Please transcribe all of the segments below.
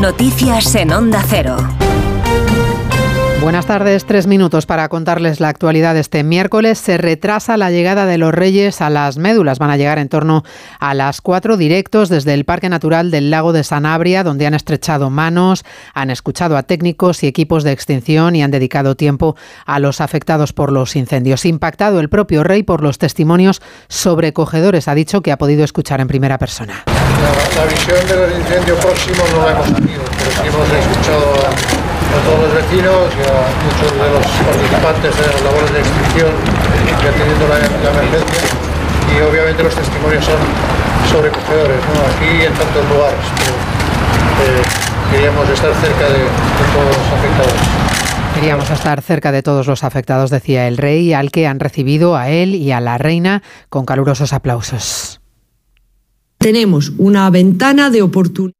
Noticias en Onda Cero. Buenas tardes, 3 minutos para contarles la actualidad de este miércoles. Se retrasa la llegada de los Reyes a las Médulas. Van a llegar en torno a las 4 directos desde el Parque Natural del Lago de Sanabria, donde han estrechado manos, han escuchado a técnicos y equipos de extinción y han dedicado tiempo a los afectados por los incendios. Impactado el propio rey por los testimonios sobrecogedores, ha dicho que ha podido escuchar en primera persona. La visión de los incendios próximos no la hemos tenido, pero sí hemos escuchado a todos los vecinos y a muchos de los participantes de las labores de extinción que atendiendo la emergencia, y obviamente los testimonios son sobrecogedores, ¿no? Aquí en tantos lugares, pero queríamos estar cerca de todos los afectados. Queríamos estar cerca de todos los afectados, decía el rey, al que han recibido a él y a la reina con calurosos aplausos. Tenemos una ventana de oportunidad.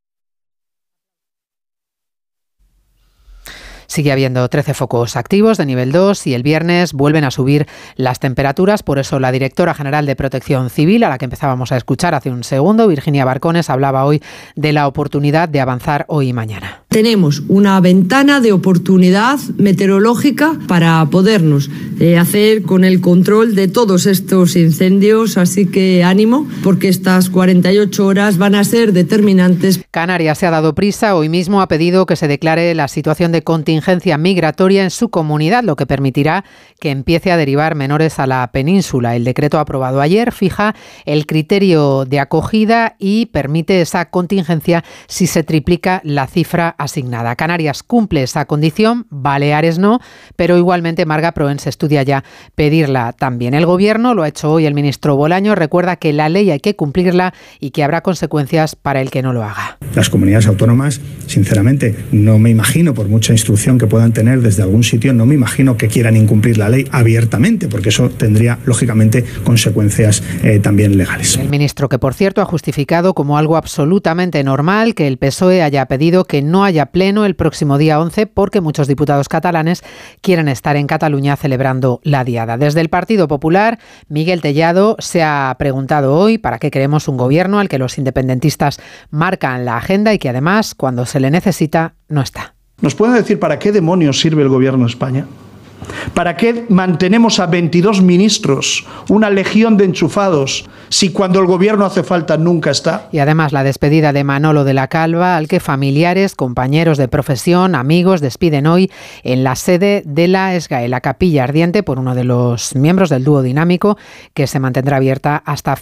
Sigue habiendo 13 focos activos de nivel 2 y el viernes vuelven a subir las temperaturas. Por eso la directora general de Protección Civil, a la que empezábamos a escuchar hace un segundo, Virginia Barcones, hablaba hoy de la oportunidad de avanzar hoy y mañana. Tenemos una ventana de oportunidad meteorológica para podernos hacer con el control de todos estos incendios, así que ánimo, porque estas 48 horas van a ser determinantes. Canarias se ha dado prisa, hoy mismo ha pedido que se declare la situación de contingencia migratoria en su comunidad, lo que permitirá que empiece a derivar menores a la península. El decreto aprobado ayer fija el criterio de acogida y permite esa contingencia si se triplica la cifra asignada. Canarias cumple esa condición, Baleares no, pero igualmente Marga Proens estudia ya pedirla también. El Gobierno, lo ha hecho hoy el ministro Bolaños, recuerda que la ley hay que cumplirla y que habrá consecuencias para el que no lo haga. Las comunidades autónomas, sinceramente, no me imagino, por mucha instrucción que puedan tener desde algún sitio, no me imagino que quieran incumplir la ley abiertamente, porque eso tendría, lógicamente, consecuencias también legales. El ministro, que por cierto ha justificado como algo absolutamente normal que el PSOE haya pedido que no haya pleno el próximo día 11 porque muchos diputados catalanes quieren estar en Cataluña celebrando la Diada. Desde el Partido Popular, Miguel Tellado se ha preguntado hoy para qué queremos un gobierno al que los independentistas marcan la agenda y que además, cuando se le necesita, no está. ¿Nos pueden decir para qué demonios sirve el gobierno de España? ¿Para qué mantenemos a 22 ministros, una legión de enchufados, si cuando el gobierno hace falta nunca está? Y además la despedida de Manolo de la Calva, al que familiares, compañeros de profesión, amigos despiden hoy en la sede de la SGAE, la Capilla Ardiente, por uno de los miembros del dúo dinámico, que se mantendrá abierta hasta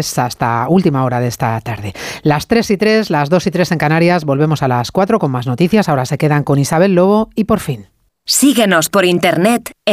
última hora de esta tarde. Las 3:03, las 2:03 en Canarias, volvemos a las 4 con más noticias. Ahora se quedan con Isabel Lobo y Por Fin. Síguenos por internet